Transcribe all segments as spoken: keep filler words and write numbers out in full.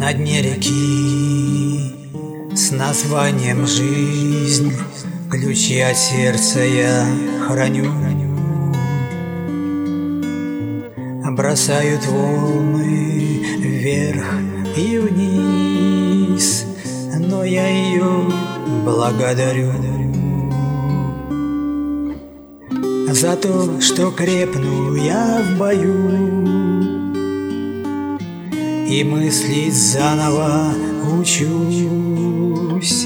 На дне реки с названием «Жизнь» ключи от сердца я храню. Бросают волны вверх и вниз, но я ее благодарю за то, что крепну я в бою и мыслить заново учусь.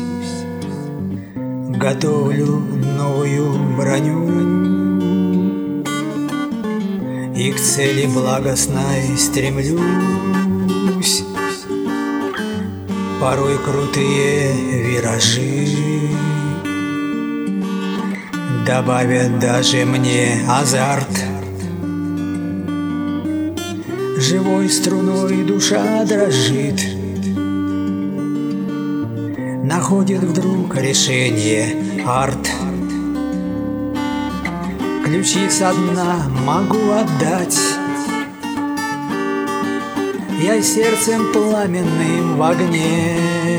Готовлю новую броню и к цели благостной стремлюсь. Порой крутые виражи добавят даже мне азарт. Живой струной душа дрожит, находит вдруг решение арт. Ключи со дна могу отдать я сердцем пламенным в огне.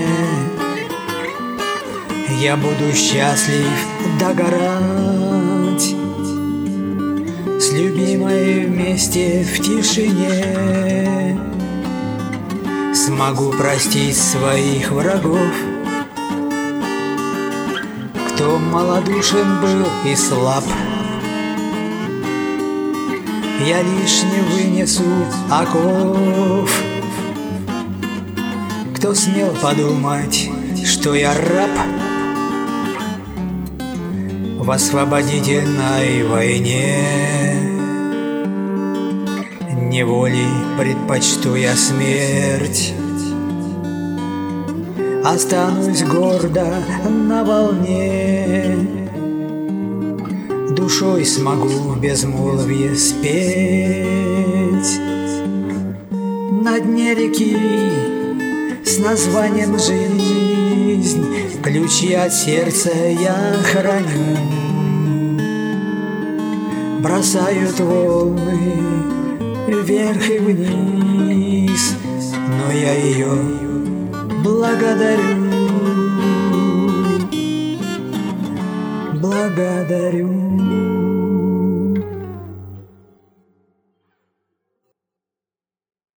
Я буду счастлив догорать с любимой вместе в тишине. Смогу простить своих врагов, кто малодушен был и слаб. Я лишь не вынесу оков, кто смел подумать, что я раб в освободительной войне. Неволей предпочту я смерть, останусь гордо на волне. Душой смогу в безмолвье спеть. На дне реки с названием «Жизнь» ключи от сердца я храню. Бросают волны вверх и вниз, но я ее благодарю, благодарю.